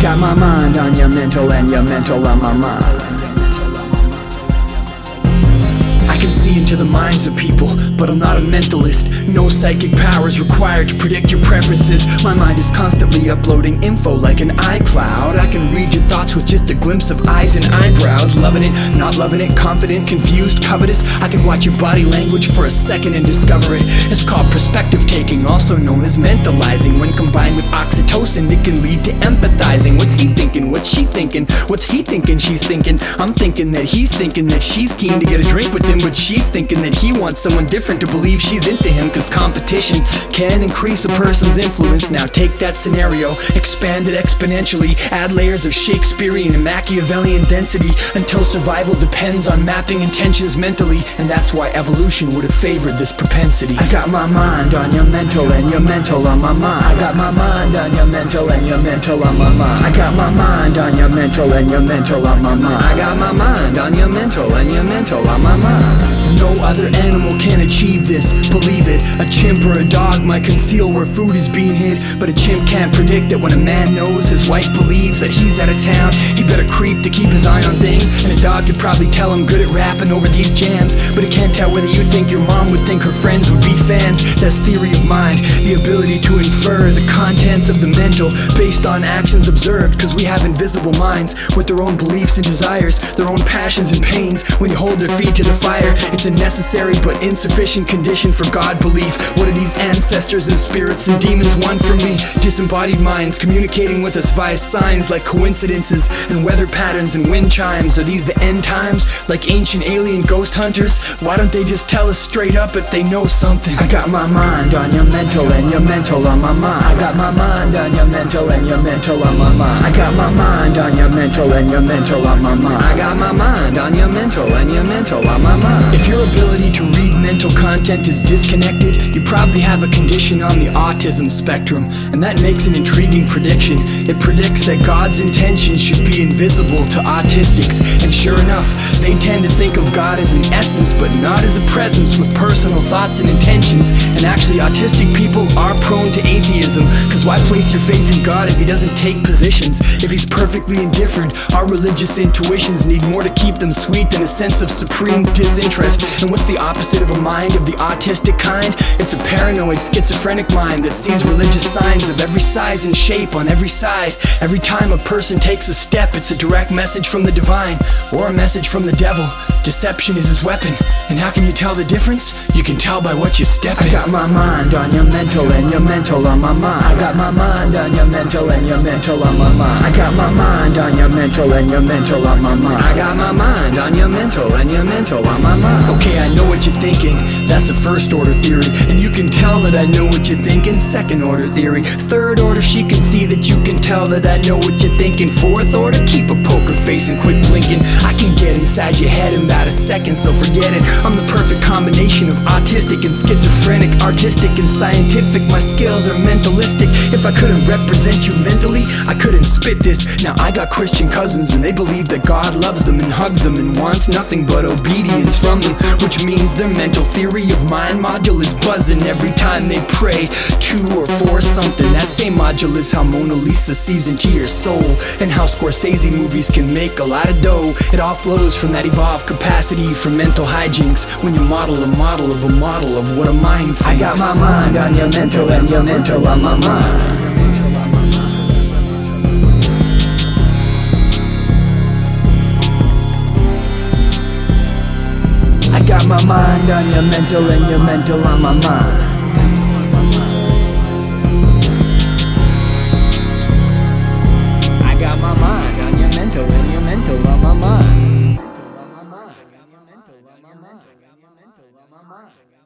got my mind on your mental and your mental on my mind. I can see into the minds of people, but I'm not a mentalist. No psychic powers required to predict your preferences. My mind is constantly uploading info like an iCloud. I can read your thoughts with just a glimpse of eyes and eyebrows. Loving it, not loving it, confident, confused, covetous. I can watch your body language for a second and discover it. It's called perspective taking, also known as mentalizing. When combined with oxytocin, it can lead to empathizing. What's he thinking? What's she thinking? What's he thinking? She's thinking. I'm thinking that he's thinking that she's keen to get a drink with him, but she's thinking that he wants someone different to believe she's into him. Cause competition can increase a person's influence. Now take that scenario, expand it exponentially, add layers of Shakespearean and Machiavellian density until survival depends on mapping intentions mentally. And that's why evolution would have favored this propensity. I got my mind on your mental and your mental on my mind. I got my mind on your mental and your mental on my mind. I got my mind on your mental and your mental on my mind. I got my mind on your mental and your mental on my mind. No other animal can achieve this, believe it. A chimp or a dog might conceal where food is being hid, but a chimp can't predict that when a man knows his wife believes that he's out of town, he better creep to keep his eye on things. And a dog could probably tell him good at rapping over these jams, but it can't tell whether you think your mom would think her friends would be fans. That's theory of mind, the ability to infer the contents of the mental based on actions observed. Cause we have invisible minds with their own beliefs and desires, their own passions and pains. When you hold their feet to the fire, it's a necessary but insufficient condition for God belief. What are these ancestors and spirits and demons want from me? Disembodied minds communicating with us via signs like coincidences and weather patterns and wind chimes. Are these the end times, like ancient alien ghost hunters? Why don't they just tell us straight up if they know something? I got my mind on your mental and your mental on my mind. I got my mind on your mental and your mental on my mind. I got my mind on your mental and your mental on my mind. I got my mind on your mental and your mental on my mind. If your ability to read mental content is disconnected, you probably have a condition on the autism spectrum, and that makes an intriguing prediction. It predicts that God's intention should be invisible to autistics, and sure enough, they tend to think of God as an essence, but not as a presence with personal thoughts and intentions. And actually, autistic people are prone to atheism, cause why place your faith in God if he doesn't take positions? If he's perfectly indifferent, our religious intuitions need more to keep them sweet than a sense of supreme disinterest. And what's the opposite of a mind of the autistic kind? It's a paranoid, schizophrenic mind that sees religious signs of every size and shape on every side. Every time a person takes a step, it's a direct message from the divine or a message from the devil. Deception is his weapon, and how can you tell the difference? You can tell by what you step in. I got my mind on your mental and your mental on my mind. I got my mind on your mental and your mental on my mind. I got my mind on your mental and your mental on my mind. I got my mind on your mental and your mental on my mind. Okay, I know what you're thinking, that's a first order theory, and you can tell that I know what you're thinking. Second order theory, third order, she can see that you can tell that I know what you're thinking. Fourth order, keep a poker face and quit blinking. I can get inside your head in about a second, so forget it. I'm the perfect combination of autistic and schizophrenic, artistic and scientific. My skills are mentalistic. If I couldn't represent you mentally, I couldn't spit this. Now I got Christian cousins and they believe that God loves them and hugs them and wants nothing but obedience from them, which means their mental theory of mind module is buzzing every time they pray to or for something. That same module is how Mona Lisa sees into your soul, and how Scorsese movies can make a lot of dough. It all flows from that evolved capacity for mental hijinks when you model a model of a model of what a mind thinks. I got my mind on your mental and your mental on my mind. I got my mind on your mental and your mental on my mind. I got my mind on your mental and your mental on my mind.